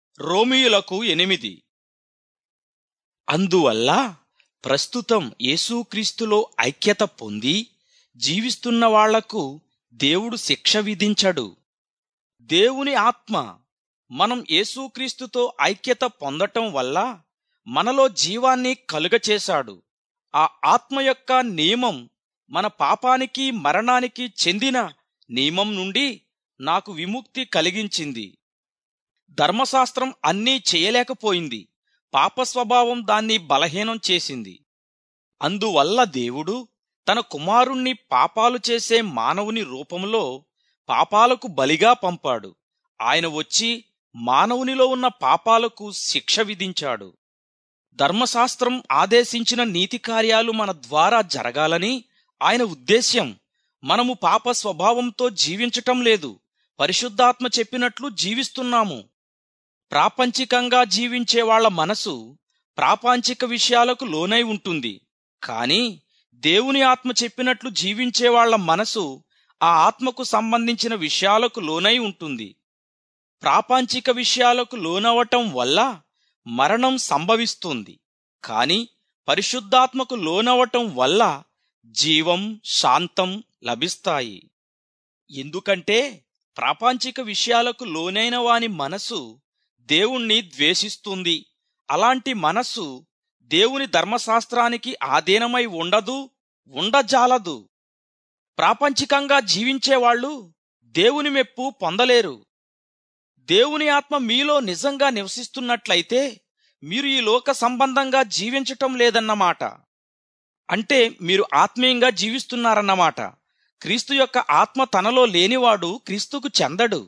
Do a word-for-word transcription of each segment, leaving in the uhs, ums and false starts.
రోమీయులకు ఎనిమిది. అందువల్ల ప్రస్తుతం యేసుక్రీస్తులో ఐక్యత పొంది జీవిస్తున్న వాళ్లకు దేవుడు శిక్ష విధించడు. దేవుని ఆత్మ మనం యేసుక్రీస్తుతో ఐక్యత పొందటం వల్ల మనలో జీవాన్ని కలుగచేశాడు. ఆ ఆత్మ యొక్క నియమం మన పాపానికి మరణానికి చెందిన నియమం నుండి నాకు విముక్తి కలిగించింది. ధర్మశాస్త్రం అన్నీ చేయలేకపోయింది. పాప స్వభావం దాన్ని బలహీనం చేసింది. అందువల్ల దేవుడు తన కుమారుణ్ణి పాపాలు చేసే మానవుని రూపంలో పాపాలకు బలిగా పంపాడు. ఆయన వచ్చి మానవునిలో ఉన్న పాపాలకు శిక్ష విధించాడు. ధర్మశాస్త్రం ఆదేశించిన నీతి కార్యాలు మన ద్వారా జరగాలని ఆయన ఉద్దేశ్యం. మనము పాప స్వభావంతో జీవించటం లేదు, పరిశుద్ధాత్మ చెప్పినట్లు జీవిస్తున్నాము. ప్రాపంచికంగా జీవించే వాళ్ల మనసు ప్రాపంచిక విషయాలకు లోనై ఉంటుంది. కాని దేవుని ఆత్మ చెప్పినట్లు జీవించే వాళ్ల మనసు ఆ ఆత్మకు సంబంధించిన విషయాలకు లోనై ఉంటుంది. ప్రాపంచిక విషయాలకు లోనవటం వల్ల మరణం సంభవిస్తుంది. కాని పరిశుద్ధాత్మకు లోనవటం వల్ల జీవం, శాంతం లభిస్తాయి. ఎందుకంటే ప్రాపంచిక విషయాలకు లోనైన వాని మనసు దేవుణ్ణి ద్వేషిస్తుంది. అలాంటి మనస్సు దేవుని ధర్మశాస్త్రానికి ఆధీనమై ఉండదు, ఉండజాలదు. ప్రాపంచికంగా జీవించేవాళ్లు దేవుని మెప్పు పొందలేరు. దేవుని ఆత్మ మీలో నిజంగా నివసిస్తున్నట్లయితే మీరు ఈ లోక సంబంధంగా జీవించటం లేదన్నమాట. అంటే మీరు ఆత్మీయంగా జీవిస్తున్నారన్నమాట. క్రీస్తు యొక్క ఆత్మ తనలో లేనివాడు క్రీస్తుకు చెందడు.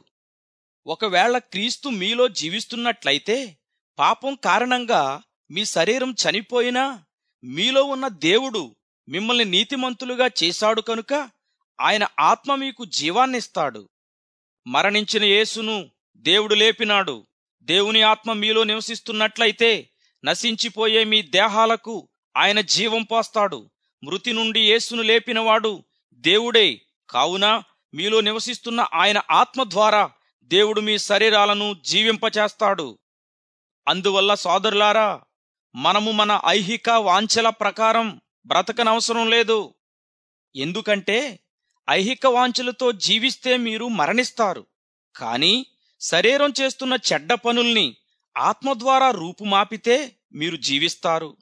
ఒకవేళ క్రీస్తు మీలో జీవిస్తున్నట్లయితే పాపం కారణంగా మీ శరీరం చనిపోయినా మీలో ఉన్న దేవుడు మిమ్మల్ని నీతిమంతులుగా చేశాడు కనుక ఆయన ఆత్మ మీకు జీవాన్నిస్తాడు. మరణించిన యేసును దేవుడు లేపినాడు. దేవుని ఆత్మ మీలో నివసిస్తున్నట్లయితే నశించిపోయే మీ దేహాలకు ఆయన జీవం పోస్తాడు. మృతి నుండి యేసును లేపినవాడు దేవుడే. కావున మీలో నివసిస్తున్న ఆయన ఆత్మ ద్వారా దేవుడు మీ శరీరాలను జీవింపచేస్తాడు. అందువల్ల సోదరులారా, మనము మన ఐహిక వాంఛల ప్రకారం బ్రతకనవసరం లేదు. ఎందుకంటే ఐహిక వాంఛలతో జీవిస్తే మీరు మరణిస్తారు. కాని శరీరం చేస్తున్న చెడ్డ పనుల్ని ఆత్మ ద్వారా రూపుమాపితే మీరు జీవిస్తారు.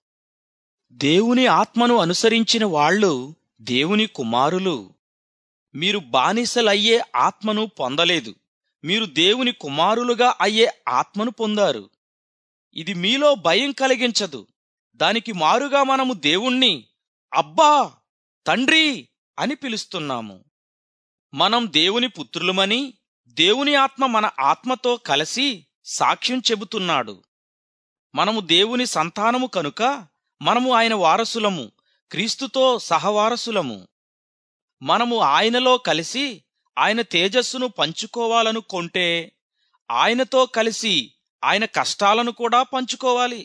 దేవుని ఆత్మను అనుసరించిన వాళ్ళు దేవుని కుమారులు. మీరు బానిసలయ్యే ఆత్మను పొందలేదు, మీరు దేవుని కుమారులుగా అయ్యే ఆత్మను పొందారు. ఇది మీలో భయం కలిగించదు. దానికి మారుగా మనము దేవుణ్ణి అబ్బా, తండ్రి అని పిలుస్తున్నాము. మనం దేవుని పుత్రులమని దేవుని ఆత్మ మన ఆత్మతో కలిసి సాక్ష్యం చెబుతున్నాడు. మనము దేవుని సంతానము కనుక మనము ఆయన వారసులము, క్రీస్తుతో సహవారసులము. మనము ఆయనలో కలిసి ఆయన తేజస్సును పంచుకోవాలనుకొంటే ఆయనతో కలిసి ఆయన కష్టాలను కూడా పంచుకోవాలి.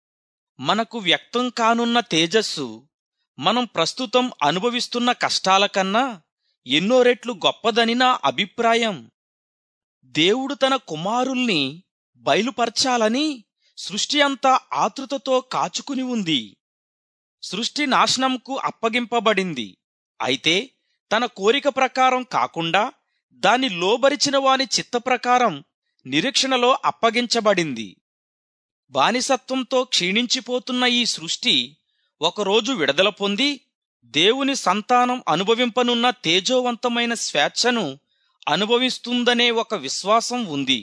మనకు వ్యక్తం కానున్న తేజస్సు మనం ప్రస్తుతం అనుభవిస్తున్న కష్టాల కన్నా ఎన్నో రెట్లు గొప్పదని నా అభిప్రాయం. దేవుడు తన కుమారుల్ని బయలుపరచాలని సృష్టి అంతా ఆతృతతో కాచుకుని ఉంది. సృష్టి నాశనంకు అప్పగింపబడింది. అయితే తన కోరిక ప్రకారం కాకుండా దాన్ని లోబరిచిన వాని చిత్త ప్రకారం నిరీక్షణలో అప్పగించబడింది. బానిసత్వంతో క్షీణించిపోతున్న ఈ సృష్టి ఒకరోజు విడుదల పొంది దేవుని సంతానం అనుభవింపనున్న తేజోవంతమైన స్వేచ్ఛను అనుభవిస్తుందనే ఒక విశ్వాసం ఉంది.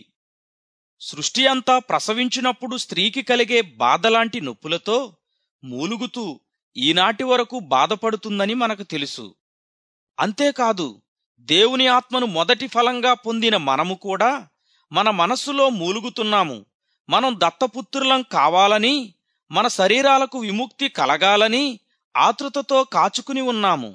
సృష్టి అంతా ప్రసవించినప్పుడు స్త్రీకి కలిగే బాధలాంటి నొప్పులతో మూలుగుతూ ఈనాటి వరకు బాధపడుతుందని మనకు తెలుసు. అంతేకాదు, దేవుని ఆత్మను మొదటి ఫలంగా పొందిన మనము కూడా మన మనస్సులో మూలుగుతున్నాము. మనం దత్తపుత్రులం కావాలని, మన శరీరాలకు విముక్తి కలగాలని ఆతృతతో కాచుకుని ఉన్నాము.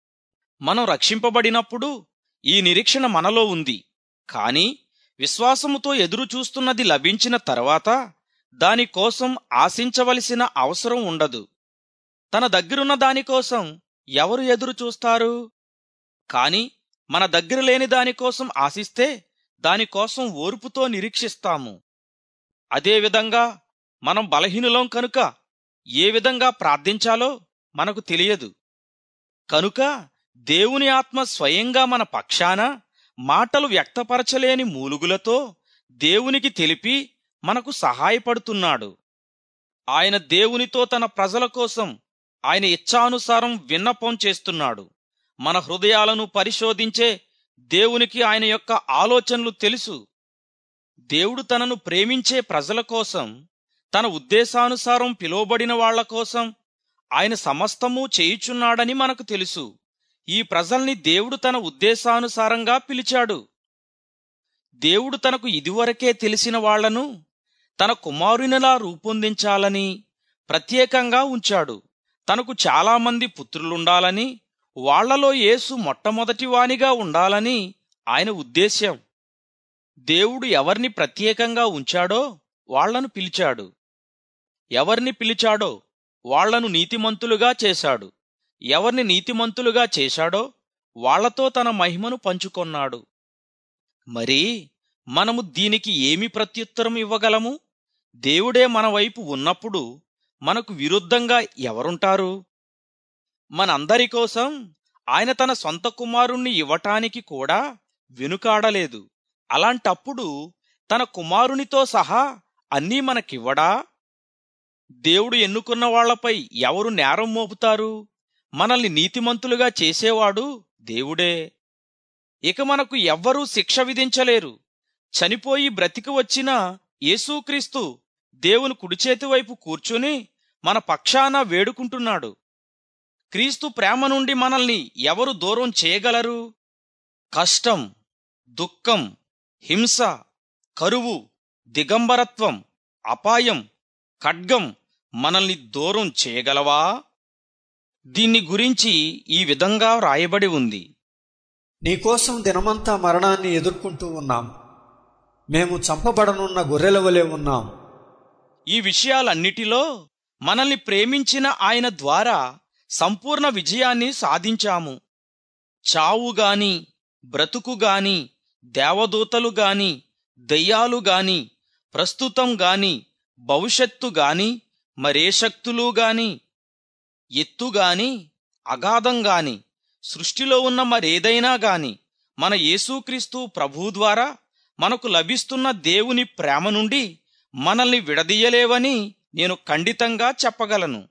మనం రక్షింపబడినప్పుడు ఈ నిరీక్షణ మనలో ఉంది. కాని విశ్వాసముతో ఎదురుచూస్తున్నది లభించిన తర్వాత దానికోసం ఆశించవలసిన అవసరం ఉండదు. తన దగ్గరున్న దానికోసం ఎవరు ఎదురు చూస్తారు? కాని మన దగ్గర లేని దానికోసం ఆశిస్తే దానికోసం ఓర్పుతో నిరీక్షిస్తాము. అదేవిధంగా మనం బలహీనులం కనుక ఏ విధంగా ప్రార్థించాలో మనకు తెలియదు. కనుక దేవుని ఆత్మ స్వయంగా మన పక్షాన మాటలు వ్యక్తపరచలేని మూలుగులతో దేవునికి తెలిపి మనకు సహాయపడుతున్నాడు. ఆయన దేవునితో తన ప్రజల కోసం ఆయన ఇచ్ఛానుసారం విన్నపం చేస్తున్నాడు. మన హృదయాలను పరిశోధించే దేవునికి ఆయన యొక్క ఆలోచనలు తెలుసు. దేవుడు తనను ప్రేమించే ప్రజల కోసం, తన ఉద్దేశానుసారం పిలువబడిన వాళ్ల కోసం ఆయన సమస్తము చేయుచున్నాడని మనకు తెలుసు. ఈ ప్రజల్ని దేవుడు తన ఉద్దేశానుసారంగా పిలిచాడు. దేవుడు తనకు ఇదివరకే తెలిసిన వాళ్లను తన కుమారునిలా రూపొందించాలని ప్రత్యేకంగా ఉంచాడు. తనకు చాలామంది పుత్రులుండాలని, వాళ్లలో యేసు మొట్టమొదటివానిగా ఉండాలని ఆయన ఉద్దేశ్యం. దేవుడు ఎవరిని ప్రత్యేకంగా ఉంచాడో వాళ్లను పిలిచాడు. ఎవరిని పిలిచాడో వాళ్లను నీతిమంతులుగా చేశాడు. ఎవరిని నీతిమంతులుగా చేశాడో వాళ్లతో తన మహిమను పంచుకొన్నాడు. మరి మనము దీనికి ఏమి ప్రత్యుత్తరం ఇవ్వగలము? దేవుడే మన వైపు ఉన్నప్పుడు మనకు విరుద్ధంగా ఎవరుంటారు? మనందరి కోసం ఆయన తన సొంత కుమారుణ్ణి ఇవ్వటానికి కూడా వెనుకాడలేదు. అలాంటప్పుడు తన కుమారునితో సహా అన్నీ మనకివ్వడా? దేవుడు ఎన్నుకున్న వాళ్లపై ఎవరు నేరం మోపుతారు? మనల్ని నీతిమంతులుగా చేసేవాడు దేవుడే. ఇక మనకు ఎవ్వరూ శిక్ష విధించలేరు. చనిపోయి బ్రతికి వచ్చిన యేసుక్రీస్తు దేవుని కుడిచేతి వైపు కూర్చుని మన పక్షాన వేడుకుంటున్నాడు. క్రీస్తు ప్రేమ నుండి మనల్ని ఎవరు దూరం చేయగలరు? కష్టం, దుఃఖం, హింస, కరువు, దిగంబరత్వం, అపాయం, ఖడ్గం మనల్ని దూరం చేయగలవా? దీన్ని గురించి ఈ విధంగా వ్రాయబడి ఉంది: నీకోసం దినమంతా మరణాన్ని ఎదుర్కొంటూ ఉన్నాం. మేము చంపబడనున్న గొర్రెల వలె ఉన్నాం. ఈ విషయాలన్నిటిలో మనల్ని ప్రేమించిన ఆయన ద్వారా సంపూర్ణ విజయాన్ని సాధించాము. చావుగాని, బ్రతుకుగాని, దేవదూతలు గాని, దెయ్యాలు గాని, ప్రస్తుతం గాని, భవిష్యత్తు గాని, మరే శక్తులు గాని, ఎత్తుగాని, అగాధంగాని, సృష్టిలో ఉన్న మరేదైనా గాని మన యేసుక్రీస్తు ప్రభువు ద్వారా మనకు లభిస్తున్న దేవుని ప్రేమ నుండి మనల్ని విడదీయలేవని నేను ఖండితంగా చెప్పగలను.